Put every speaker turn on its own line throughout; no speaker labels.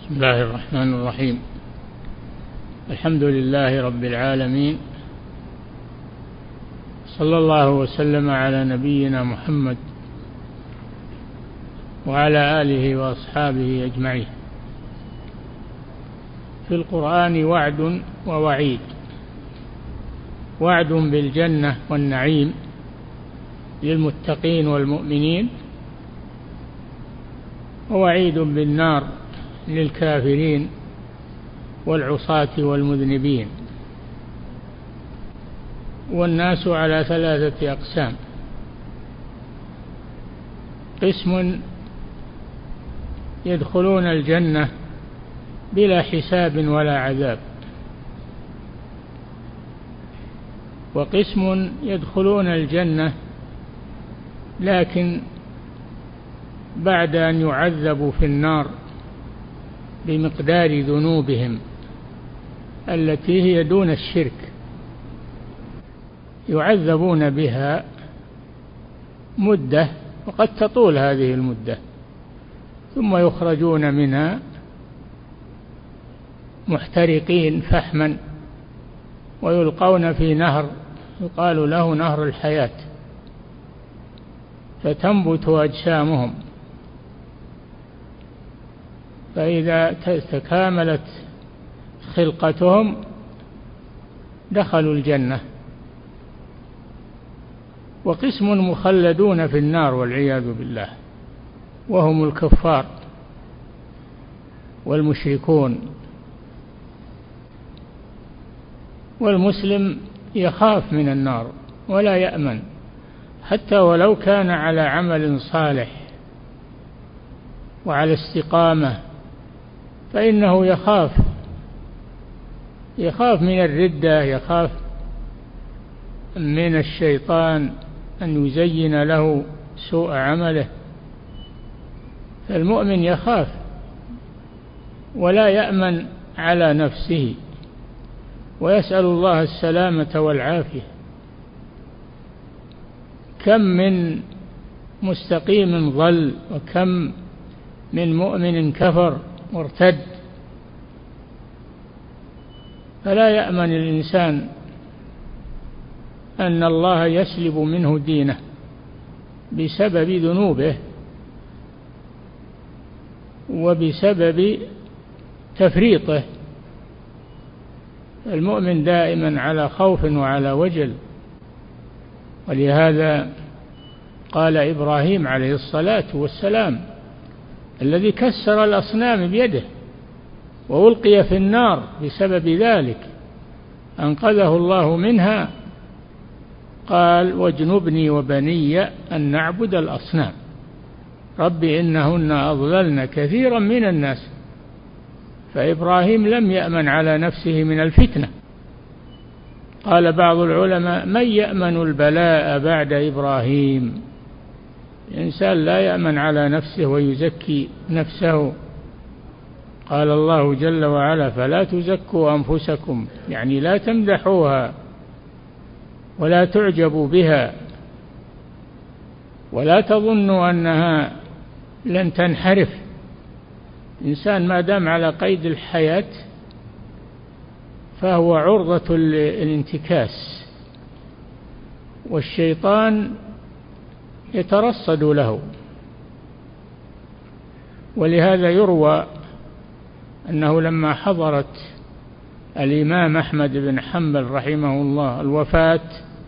بسم الله الرحمن الرحيم. الحمد لله رب العالمين، صلى الله وسلم على نبينا محمد وعلى آله وأصحابه أجمعين. في القرآن وعد ووعيد: وعد بالجنة والنعيم للمتقين والمؤمنين، ووعيد بالنار للكافرين والعصاة والمذنبين. والناس على ثلاثة أقسام: قسم يدخلون الجنة بلا حساب ولا عذاب، وقسم يدخلون الجنة لكن بعد أن يعذبوا في النار بمقدار ذنوبهم التي هي دون الشرك، يعذبون بها مدة وقد تطول هذه المدة، ثم يخرجون منها محترقين فحما ويلقون في نهر يقال له نهر الحياة، فتنبت أجسامهم، فإذا تكاملت خلقتهم دخلوا الجنة. وقسم مخلدون في النار والعياذ بالله، وهم الكفار والمشركون. والمسلم يخاف من النار ولا يأمن، حتى ولو كان على عمل صالح وعلى استقامة، فإنه يخاف من الردة، يخاف من الشيطان أن يزين له سوء عمله. فالمؤمن يخاف ولا يأمن على نفسه، ويسأل الله السلامة والعافية. كم من مستقيم ضل، وكم من مؤمن كفر وارتد. فلا يأمن الإنسان أن الله يسلب منه دينه بسبب ذنوبه وبسبب تفريطه. المؤمن دائما على خوف وعلى وجل. ولهذا قال إبراهيم عليه الصلاة والسلام الذي كسر الأصنام بيده وألقي في النار بسبب ذلك أنقذه الله منها، قال: واجنبني وبني أن نعبد الأصنام رب إنهن أضللن كثيرا من الناس. فإبراهيم لم يأمن على نفسه من الفتنة. قال بعض العلماء: من يأمن البلاء بعد إبراهيم؟ الإنسان لا يأمن على نفسه ويزكي نفسه. قال الله جل وعلا: فلا تزكوا أنفسكم، يعني لا تمدحوها ولا تعجبوا بها، ولا تظنوا أنها لن تنحرف. الإنسان ما دام على قيد الحياة فهو عرضة للانتكاس، والشيطان يترصد له. ولهذا يروى أنه لما حضرت الإمام أحمد بن حنبل رحمه الله الوفاة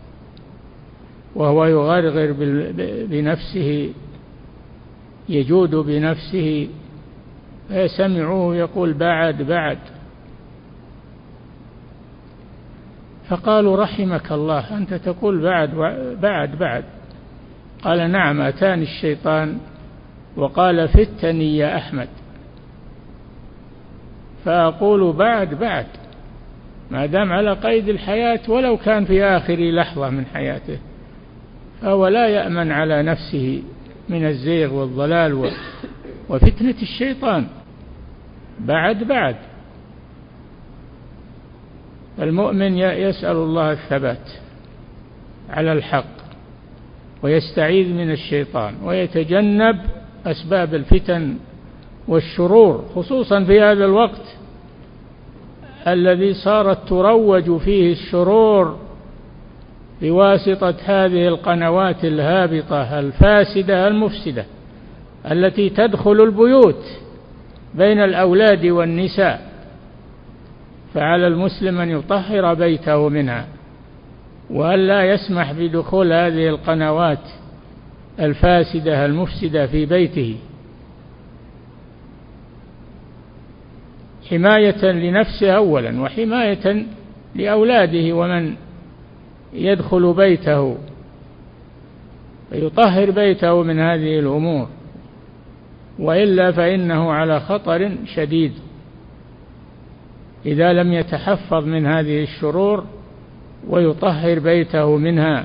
وهو يغرغر بنفسه، يجود بنفسه، فسمعوه يقول: بعد بعد. فقالوا: رحمك الله، أنت تقول بعد بعد بعد. قال: نعم، أتاني الشيطان وقال: فتني يا أحمد، فأقول بعد بعد ما دام على قيد الحياة، ولو كان في آخر لحظة من حياته، فهو لا يأمن على نفسه من الزيغ والضلال وفتنة الشيطان. بعد بعد. المؤمن يسأل الله الثبات على الحق، ويستعيذ من الشيطان، ويتجنب أسباب الفتن والشرور، خصوصا في هذا الوقت الذي صارت تروج فيه الشرور بواسطة هذه القنوات الهابطة الفاسدة المفسدة التي تدخل البيوت بين الأولاد والنساء. فعلى المسلم أن يطهر بيته منها، وألا يسمح بدخول هذه القنوات الفاسدة المفسدة في بيته، حماية لنفسه أولا وحماية لأولاده ومن يدخل بيته، فيطهر بيته من هذه الأمور، وإلا فإنه على خطر شديد إذا لم يتحفظ من هذه الشرور ويطهر بيته منها.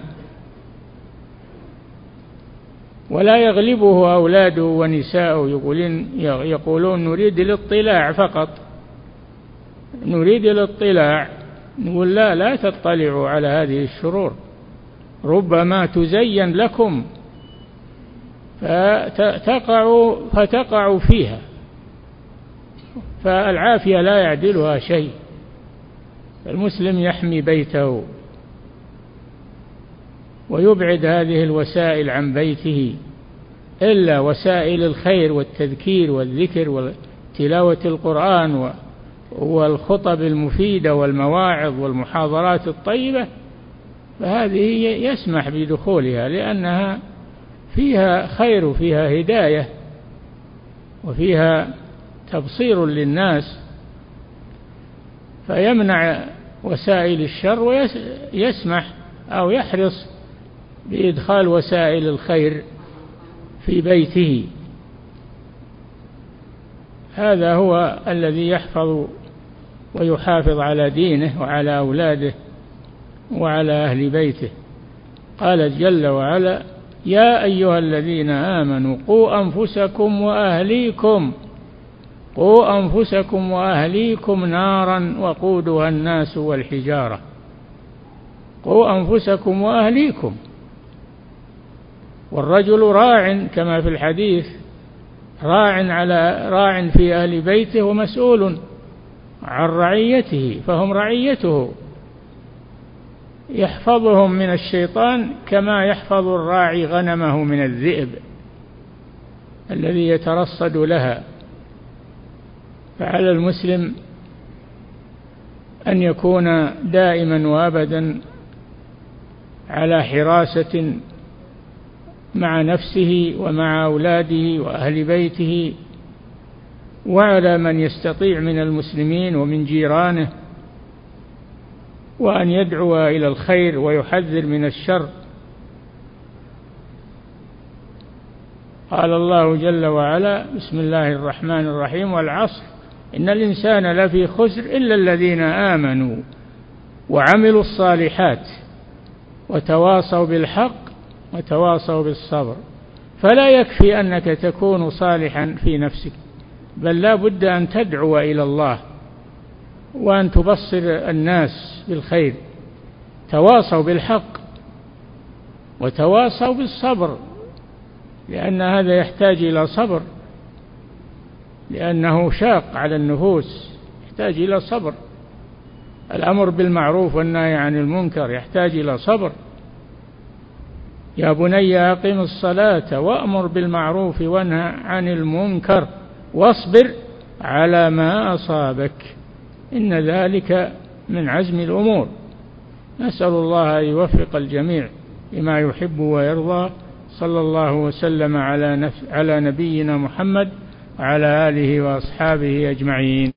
ولا يغلبه أولاده ونساءه يقولون نريد الاطلاع فقط، نريد الاطلاع. نقول لا تطلعوا على هذه الشرور، ربما تزين لكم فتقعوا فيها، فالعافية لا يعدلها شيء. المسلم يحمي بيته ويبعد هذه الوسائل عن بيته، إلا وسائل الخير والتذكير والذكر وتلاوة القرآن والخطب المفيدة والمواعظ والمحاضرات الطيبة، فهذه يسمح بدخولها لأنها فيها خير وفيها هداية وفيها تبصير للناس، فيمنع وسائل الشر ويسمح أو يحرص بإدخال وسائل الخير في بيته. هذا هو الذي يحفظ ويحافظ على دينه وعلى أولاده وعلى أهل بيته. قال جل وعلا: يا أيها الذين آمنوا قوا أنفسكم وأهليكم نارا وقودها الناس والحجارة. قوا أنفسكم وأهليكم، والرجل راع كما في الحديث، راع في أهل بيته ومسؤول عن رعيته، فهم رعيته، يحفظهم من الشيطان كما يحفظ الراعي غنمه من الذئب الذي يترصد لها. فعلى المسلم أن يكون دائما وأبدا على حراسة مع نفسه ومع أولاده وأهل بيته، وعلى من يستطيع من المسلمين ومن جيرانه، وأن يدعو إلى الخير ويحذر من الشر. قال الله جل وعلا: بسم الله الرحمن الرحيم: والعصر إن الإنسان لفي خسر إلا الذين آمنوا وعملوا الصالحات وتواصوا بالحق وتواصوا بالصبر. فلا يكفي أنك تكون صالحا في نفسك، بل لا بد أن تدعو إلى الله وأن تبصر الناس بالخير. تواصوا بالحق وتواصوا بالصبر، لأن هذا يحتاج إلى صبر، لأنه شاق على النفوس، يحتاج إلى صبر. الأمر بالمعروف والنهي عن المنكر يحتاج إلى صبر. يا بني أقم الصلاة وأمر بالمعروف وانهى عن المنكر واصبر على ما أصابك إن ذلك من عزم الأمور. نسأل الله أن يوفق الجميع لما يحب ويرضى. صلى الله وسلم على نبينا محمد وعلى آله وأصحابه أجمعين.